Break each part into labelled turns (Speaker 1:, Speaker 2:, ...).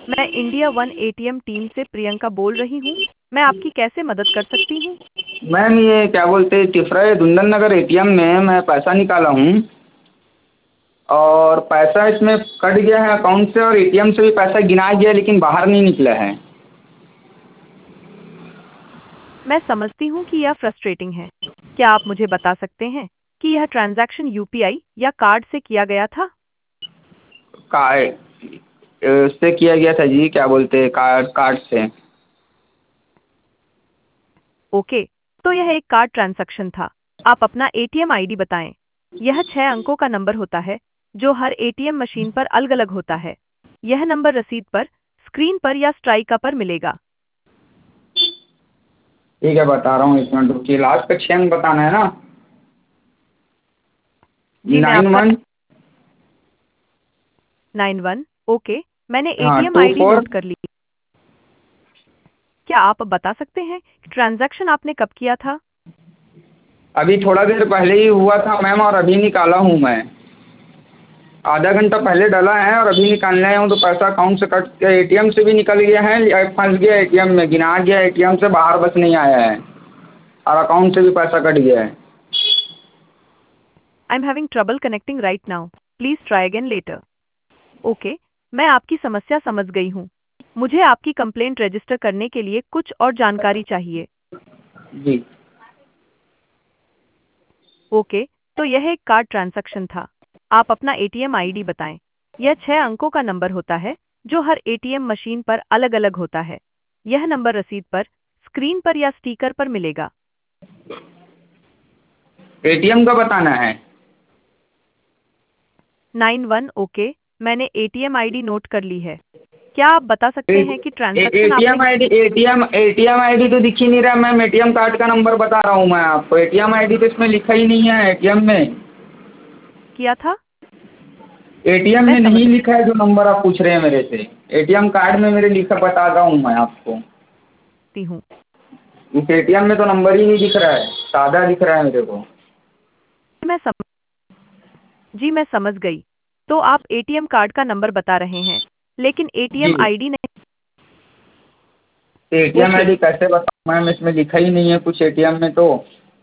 Speaker 1: मैं India one ATM team से प्रियंका बोल रही हूँ। मैं आपकी कैसे मदद कर सकती हूँ?
Speaker 2: मैम ये क्या बोलते हैं तिफरा दुंदन नगर एटीएम में मैं पैसा निकाला हूँ और पैसा इसमें कट गया है अकाउंट से और एटीएम से भी पैसा गिना गया लेकिन बाहर नहीं निकला है।
Speaker 1: मैं समझती हूँ कि यह फ्रस्ट्रेटिंग है। क्या आप मुझे बता सकते हैं कि यह ट्रांजैक्शन यूपीआई या कार्ड से किया गया था?
Speaker 2: उससे किया गया था जी, क्या बोलते हैं कार्ड कार्ड से।
Speaker 1: ओके, तो यह एक कार्ड ट्रांजैक्शन था। आप अपना एटीएम आईडी बताएं। यह 6 अंकों का नंबर होता है जो हर एटीएम मशीन पर अलग-अलग होता है। यह नंबर रसीद पर, स्क्रीन पर या स्ट्राइका पर मिलेगा।
Speaker 2: ठीक है बता रहा हूँ, एक मिनट रुकिए। लास्ट का 6 अंक बताना है ना?
Speaker 1: जी, मैं
Speaker 2: नाइन
Speaker 1: आपका
Speaker 2: वन
Speaker 1: 91। ओके, मैंने
Speaker 2: हाँ
Speaker 1: ATM
Speaker 2: two
Speaker 1: ID
Speaker 2: four
Speaker 1: note कर ली। क्या आप बता सकते हैं कि ट्रांजैक्शन आपने कब किया था?
Speaker 2: अभी थोड़ा देर पहले ही हुआ था मैम और अभी निकाला हूँ मैं। आधा घंटा पहले डाला है और अभी निकालने आया हूँ तो पैसा अकाउंट से कट के एटीएम से भी निकल गया है या फंस गया एटीएम में, गिना गया एटीएम से बाहर बस नहीं आया है और अकाउंट से भी पैसा कट गया है।
Speaker 1: I am having trouble connecting right now. Please try again later. Okay, मैं आपकी समस्या समझ गई हूँ। मुझे आपकी कंप्लेंट रजिस्टर करने के लिए कुछ और जानकारी चाहिए।
Speaker 2: जी।
Speaker 1: ओके, तो यह एक कार्ड ट्रांजैक्शन था। आप अपना एटीएम आईडी बताएं। यह 6 अंकों का नंबर होता है जो हर एटीएम मशीन पर अलग-अलग होता है। यह नंबर रसीद पर, स्क्रीन पर या स्टिकर पर मिलेगा।
Speaker 2: एटीएम का बताना है?
Speaker 1: 91। ओके, मैंने एटीएम आईडी नोट कर ली है। क्या आप बता सकते हैं कि ट्रांजैक्शन आपने
Speaker 2: एटीएम आईडी एटीएम आईडी तो दिख ही नहीं रहा मैम। एटीएम कार्ड का नंबर बता रहा हूँ मैं आपको, एटीएम आईडी तो इसमें लिखा ही नहीं है एटीएम में।
Speaker 1: किया था?
Speaker 2: एटीएम
Speaker 1: मैं
Speaker 2: में नहीं लिखा है जो नंबर आप पूछ रहे हैं मेरे से। एटीएम कार्ड में मेरे लिखा बता रहा हूँ मैं आपको।
Speaker 1: समझती हूँ।
Speaker 2: इस एटीएम में तो नंबर ही नहीं दिख रहा है, सादा दिख रहा है मेरे को।
Speaker 1: मैं सम जी, मैं समझ गई। तो आप एटीएम कार्ड का नंबर बता रहे हैं, लेकिन
Speaker 2: जी।
Speaker 1: एटीएम आईडी नहीं।
Speaker 2: एटीएम
Speaker 1: ओके,
Speaker 2: आईडी कैसे बताऊँ मैम, इसमें लिखा ही नहीं है कुछ एटीएम में तो।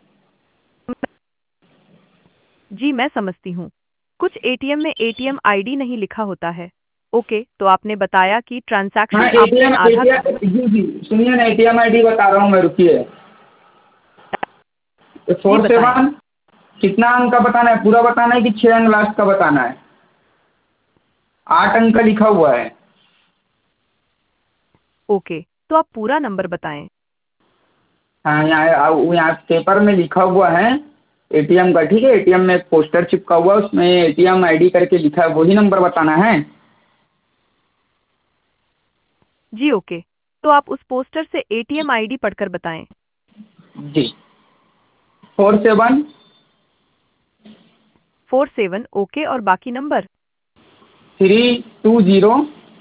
Speaker 1: जी, मैं समझती हूँ। कुछ एटीएम में एटीएम आईडी नहीं लिखा होता है। ओके, तो आपने बताया कि
Speaker 2: हाँ
Speaker 1: ट्रांजैक्शन आपने
Speaker 2: एटीएम
Speaker 1: आधा
Speaker 2: एटीएम जी जी, सुनिए ना एटीएम आईडी बता रहा हूँ मैं, रुकिए।
Speaker 1: जी
Speaker 2: फोर
Speaker 1: बताएं।
Speaker 2: सेवन कितना अंक का बताना है, पूरा बताना है कि 6 अंक लास्ट का बताना है? 8 अंक का लिखा हुआ है।
Speaker 1: ओके, तो आप पूरा नंबर बताएं।
Speaker 2: हाँ यहाँ पेपर में लिखा हुआ है एटीएम का, ठीक है। एटीएम में एक पोस्टर चिपका हुआ है, उसमें एटीएम आईडी करके लिखा है, वही नंबर बताना है।
Speaker 1: जी ओके, तो आप उस पोस्टर से एटीएम आईडी पढ़कर बताएं।
Speaker 2: जी। 47
Speaker 1: 47। ओके, और बाकी नंबर?
Speaker 2: 320।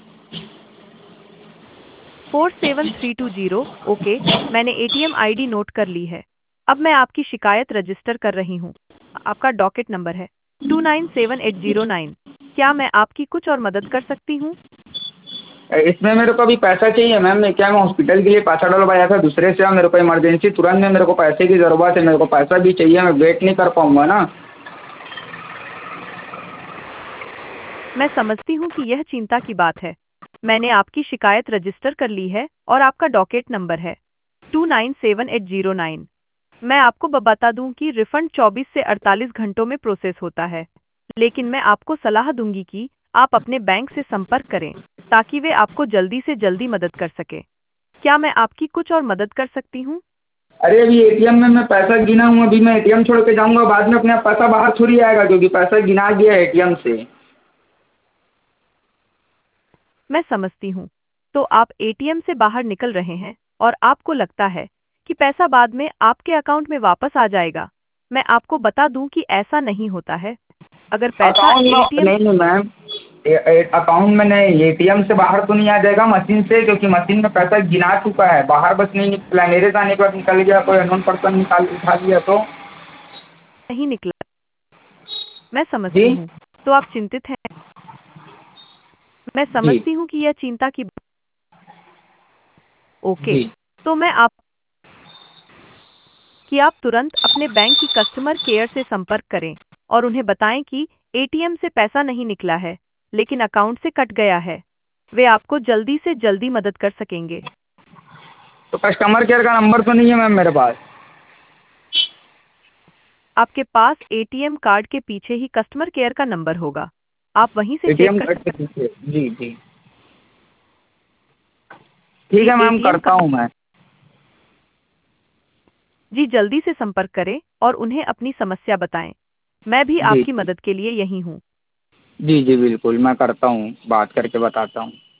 Speaker 1: 47320। ओके, मैंने एटीएम आईडी नोट कर ली है। अब मैं आपकी शिकायत रजिस्टर कर रही हूँ। आपका डॉकेट नंबर है 297809। क्या मैं आपकी कुछ और मदद कर सकती हूँ?
Speaker 2: इसमें मेरे को अभी पैसा चाहिए मैम। मैं हॉस्पिटल के लिए पैसा डलवाया था दूसरे से, मेरे को इमरजेंसी तुरंत में मेरे को पैसे की ज़रूरत है, मेरे को पैसा भी चाहिए, मैं वेट नहीं कर पाऊँगा ना।
Speaker 1: मैं समझती हूँ कि यह चिंता की बात है। मैंने आपकी शिकायत रजिस्टर कर ली है और आपका डॉकेट नंबर है 297809। मैं आपको बता दूं कि रिफंड 24 से 48 घंटों में प्रोसेस होता है, लेकिन मैं आपको सलाह दूंगी कि आप अपने बैंक से संपर्क करें ताकि वे आपको जल्दी से जल्दी मदद कर सके। क्या मैं आपकी कुछ और मदद कर सकती हूँ?
Speaker 2: अरे अभी एटीएम में मैं पैसा गिना हूँ, अभी मैं एटीएम छोड़ के जाऊँगा बाद में अपने आप पैसा बाहर थोड़ी आएगा क्योंकि पैसा गिना गया है एटीएम से।
Speaker 1: मैं समझती हूँ। तो आप एटीएम से बाहर निकल रहे हैं और आपको लगता है कि पैसा बाद में आपके अकाउंट में वापस आ जाएगा। मैं आपको बता दूं कि ऐसा नहीं होता है। अगर पैसा
Speaker 2: अकाउंट में
Speaker 1: एटीएम
Speaker 2: नहीं नहीं मैम, अकाउंट में नहीं, एटीएम से बाहर तो नहीं आ जाएगा मशीन से, क्योंकि मशीन में पैसा गिना चुका है, बाहर बस नहीं निकला। मेरे से आने के बाद निकल गया, कोई अननोन पर्सन निकाल उठा लिया तो।
Speaker 1: नहीं निकला, मैं
Speaker 2: जी
Speaker 1: समझती हूँ। तो आप चिंतित हैं। मैं
Speaker 2: जी।
Speaker 1: समझती हूँ कि यह चिंता की ओके।
Speaker 2: जी।
Speaker 1: तो मैं आप कि आप तुरंत अपने बैंक की कस्टमर केयर से संपर्क करें और उन्हें बताएं कि एटीएम से पैसा नहीं निकला है, लेकिन अकाउंट से कट गया है। वे आपको जल्दी से जल्दी मदद कर सकेंगे।
Speaker 2: तो कस्टमर केयर का नंबर तो नहीं है मैम मेरे पास।
Speaker 1: आपके पास एटीएम कार्ड के पीछे ही कस्टमर केयर का नंबर होगा। आप वहीं से चेक
Speaker 2: एटीएम
Speaker 1: कर
Speaker 2: कार्ड के
Speaker 1: सकते
Speaker 2: पीछे, जी जी।
Speaker 1: हैं।
Speaker 2: ठीक
Speaker 1: जी
Speaker 2: है मैम,
Speaker 1: एटीएम
Speaker 2: करता
Speaker 1: कार्ड।
Speaker 2: हूँ मैं।
Speaker 1: जी जल्दी से संपर्क करें और उन्हें अपनी समस्या बताएं। मैं भी
Speaker 2: जी
Speaker 1: आपकी
Speaker 2: जी।
Speaker 1: मदद के लिए यहीं हूँ।
Speaker 2: जी जी बिल्कुल, मैं करता हूँ, बात करके बताता हूँ।